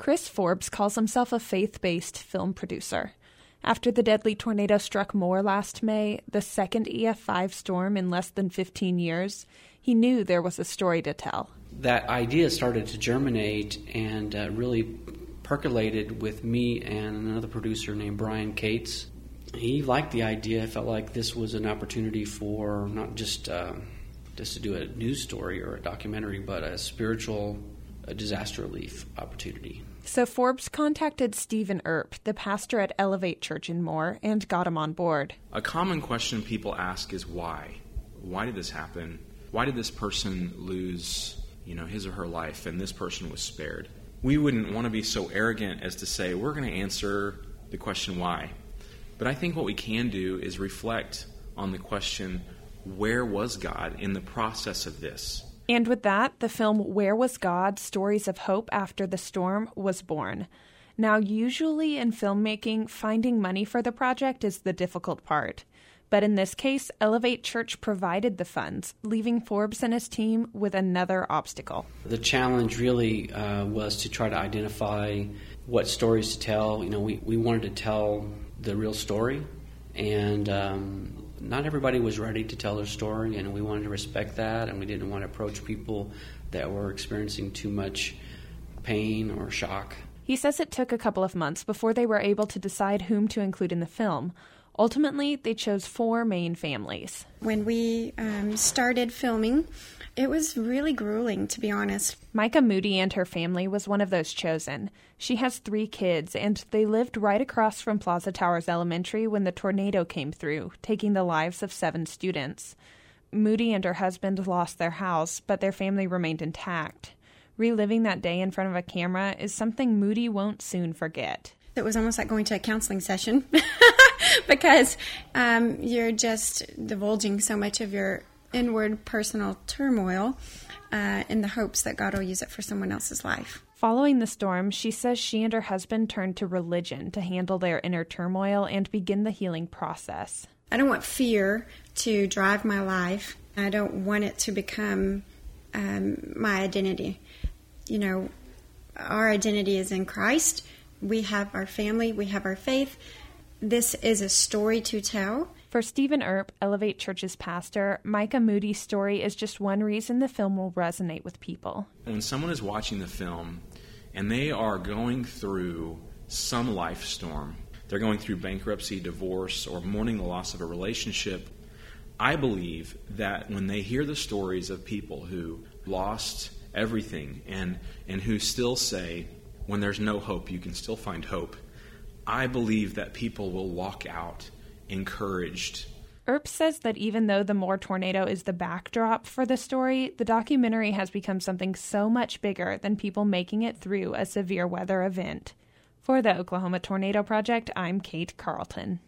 Chris Forbes calls himself a faith-based film producer. After the deadly tornado struck Moore last May, the second EF5 storm in less than 15 years, he knew there was a story to tell. That idea started to germinate and really percolated with me and another producer named Brian Cates. He liked the idea, felt like this was an opportunity for not just to do a news story or a documentary, but a spiritual disaster relief opportunity. So Forbes contacted Stephen Earp, the pastor at Elevate Church in Moore, and got him on board. A common question people ask is why? Why did this happen? Why did this person lose, his or her life, and this person was spared? We wouldn't want to be so arrogant as to say, we're going to answer the question why. But I think what we can do is reflect on the question, where was God in the process of this? And with that, the film Where Was God? Stories of Hope After the Storm was born. Now, usually in filmmaking, finding money for the project is the difficult part. But in this case, Elevate Church provided the funds, leaving Forbes and his team with another obstacle. The challenge really was to try to identify what stories to tell. We wanted to tell the real story, and not everybody was ready to tell their story, and we wanted to respect that, and we didn't want to approach people that were experiencing too much pain or shock. He says it took a couple of months before they were able to decide whom to include in the film. Ultimately, they chose 4 main families. When we started filming, it was really grueling, to be honest. Micah Moody and her family was one of those chosen. She has 3 kids, and they lived right across from Plaza Towers Elementary when the tornado came through, taking the lives of 7 students. Moody and her husband lost their house, but their family remained intact. Reliving that day in front of a camera is something Moody won't soon forget. It was almost like going to a counseling session because you're just divulging so much of your inward personal turmoil in the hopes that God will use it for someone else's life. Following the storm, she says she and her husband turned to religion to handle their inner turmoil and begin the healing process. I don't want fear to drive my life. I don't want it to become my identity. Our identity is in Christ. We have our family. We have our faith. This is a story to tell. For Stephen Earp, Elevate Church's pastor, Micah Moody's story is just one reason the film will resonate with people. When someone is watching the film and they are going through some life storm, they're going through bankruptcy, divorce, or mourning the loss of a relationship, I believe that when they hear the stories of people who lost everything and who still say, when there's no hope, you can still find hope, I believe that people will walk out encouraged. Earp says that even though the Moore tornado is the backdrop for the story, the documentary has become something so much bigger than people making it through a severe weather event. For the Oklahoma Tornado Project, I'm Kate Carlton.